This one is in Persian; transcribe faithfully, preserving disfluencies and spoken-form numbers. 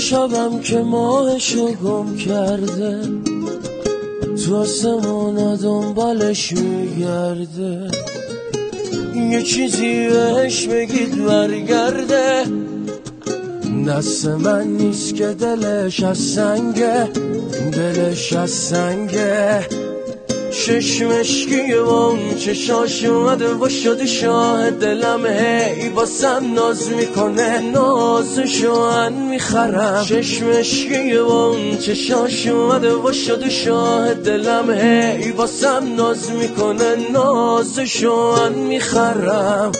شبم که ماهشو گم کرده، تو آسمونا دنبالش میگرده. یه چیزی بهش بگید برگرده، دست من نیست که دلش از سنگه، دلش از سنگه. چشمشکی و اون چشاش اومده و شده شاه دلم، هی واسم ناز میکنه، نازشو من میخرم. چشمشکی و اون چشاش اومده و شده شاه دلم، هی واسم ناز میکنه، نازشو من میخرم.